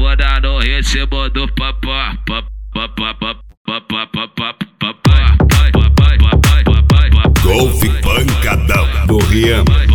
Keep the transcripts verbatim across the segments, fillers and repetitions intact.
cafona no ritmo do papá. Golf pancadão do Rian. Pra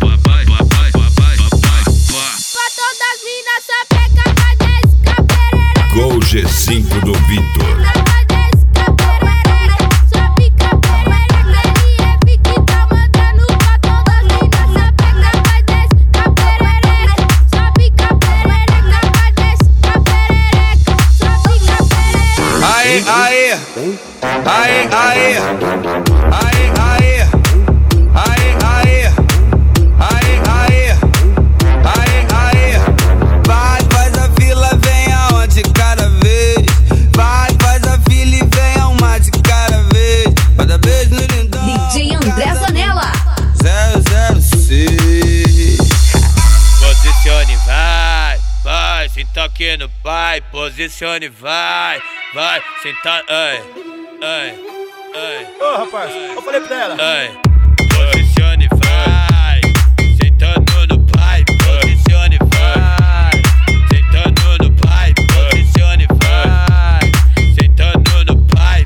todas as minas só pega pra desca perere. Gol G cinco do Vitor. Pra desca perere. Só fica perere. Ele é Vicky, tá mandando pra todas as minas só pega pra desca perere. Só fica perere. Pra desca perere. Só fica perere. Aê, aê, aê, aê, aê, aê, aê, aê, aê, aê, aê, aê. Vai, faz a fila, vem aonde cada vez. Vai, faz a fila e vem a uma de cada vez. Cada beijo no lindão. D J André Zanella. zero zero seis. Posicione, vai, vai, senta aqui no pai. Posicione, vai, vai, senta, ai, ai, ai. Ô rapaz, eu falei pra ela. Ai, posicione, vai, sentando no pai. Posicione, vai, sentando no pai. Posicione, vai, sentando no pai.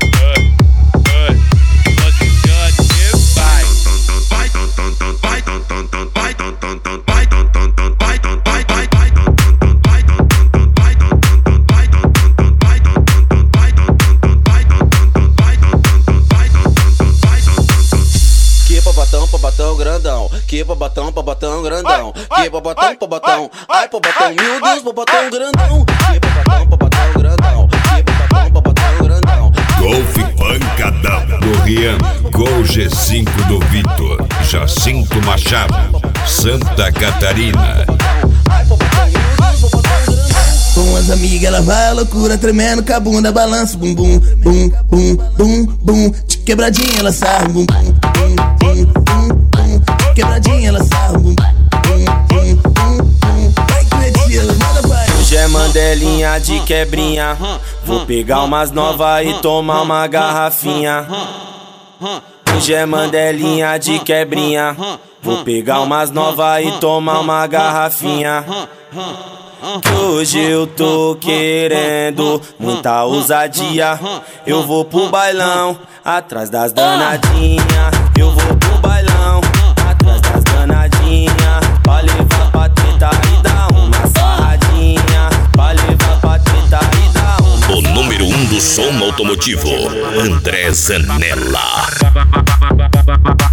Posicione, vai. Vai, ton, ton, ton, vai, ton, ton, ton, vai, ton, ton, ton, vai, ton, ton, ton, vai, ton, vai, vai, vai, ton, ton, ton, vai, ton, ton, ton, vai, ton, ton, ton, vai, ton, ton, ton, vai, ton, ton, ton, vai, ton, ton, ton, vai, ton, ton, ton, vai, ton, ton, ton, vai, ton, ton, ton, vai, ton, ton, ton. Que babatão, babatão grandão. Que babatão, babatão grandão. Que babatão, babatão. Ai, babatão, meu Deus, babatão grandão. Que babatão, babatão grandão. Que babatão, babatão grandão. Golf pancadão do Rian. Gol G cinco do Vitor. Jacinto Machado, Santa Catarina. Com as amigas ela vai à loucura, tremendo com a bunda, balança, bum bum, bum, bum, bum, bum. De quebradinha ela sarra, bum, bum, bum, bum, bum, bum. De quebradinha ela sarra, bum, bum, bum, bum, bum. Vai que metia, manda pai. Hoje é mandelinha de quebrinha. Vou pegar umas novas e tomar uma garrafinha. Hoje é mandelinha de quebrinha. Vou pegar umas novas e tomar uma garrafinha. Que hoje eu tô querendo muita ousadia. Eu vou pro bailão, atrás das danadinhas. Eu vou pro bailão, atrás das danadinhas. Pra levar pra treta e dar uma sarradinha. Pra levar pra treta e dar uma. O número um do som automotivo, André Zanella.